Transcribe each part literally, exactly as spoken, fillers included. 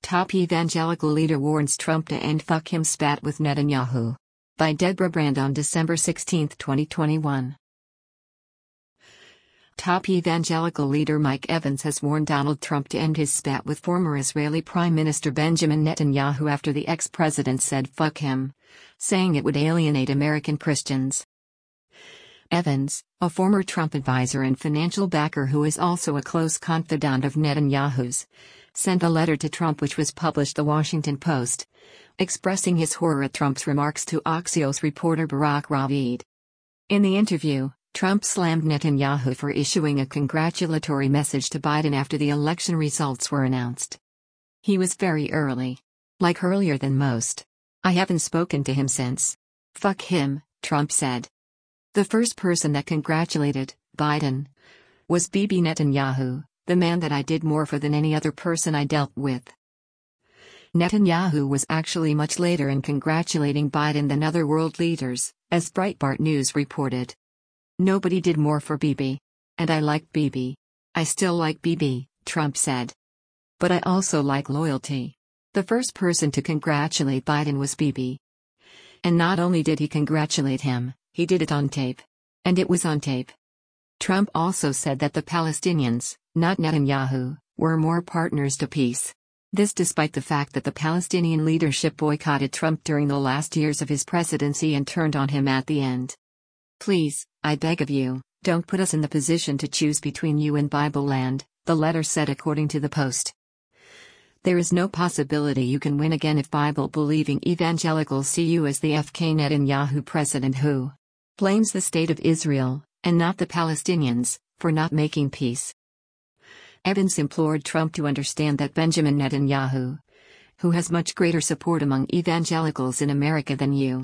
Top evangelical leader warns Trump to end "fuck him" spat with Netanyahu. By Deborah Brand on December sixteenth, twenty twenty-one. Top evangelical leader Mike Evans has warned Donald Trump to end his spat with former Israeli Prime Minister Benjamin Netanyahu after the ex-president said "fuck him," saying it would alienate American Christians. Evans, a former Trump advisor and financial backer who is also a close confidant of Netanyahu's, sent a letter to Trump which was published The Washington Post, expressing his horror at Trump's remarks to Axios reporter Barak Ravid. In the interview, Trump slammed Netanyahu for issuing a congratulatory message to Biden after the election results were announced. "He was very early. Like earlier than most. I haven't spoken to him since. Fuck him," Trump said. The first person that congratulated Biden was Bibi Netanyahu, the man that I did more for than any other person I dealt with. Netanyahu was actually much later in congratulating Biden than other world leaders, as Breitbart News reported. "Nobody did more for Bibi. And I like Bibi. I still like Bibi," Trump said. "But I also like loyalty." The first person to congratulate Biden was Bibi. And not only did he congratulate him, he did it on tape. And it was on tape. Trump also said that the Palestinians, not Netanyahu, were more partners to peace. This despite the fact that the Palestinian leadership boycotted Trump during the last years of his presidency and turned on him at the end. "Please, I beg of you, don't put us in the position to choose between you and Bible land," the letter said according to the Post. "There is no possibility you can win again if Bible-believing evangelicals see you as the F K Netanyahu president who blames the state of Israel, and not the Palestinians, for not making peace." Evans implored Trump to understand that Benjamin Netanyahu, who has much greater support among evangelicals in America than you.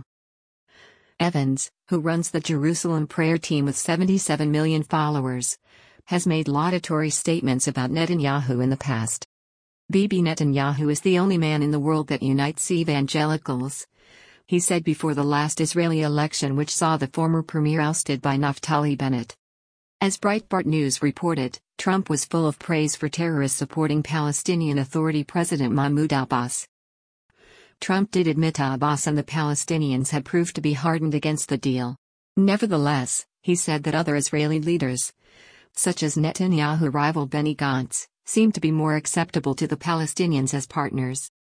Evans, who runs the Jerusalem Prayer Team with seventy-seven million followers, has made laudatory statements about Netanyahu in the past. "Bibi Netanyahu is the only man in the world that unites evangelicals," he said before the last Israeli election, which saw the former premier ousted by Naftali Bennett. As Breitbart News reported, Trump was full of praise for terrorists supporting Palestinian Authority President Mahmoud Abbas. Trump did admit Abbas and the Palestinians had proved to be hardened against the deal. Nevertheless, he said that other Israeli leaders, such as Netanyahu rival Benny Gantz, seemed to be more acceptable to the Palestinians as partners.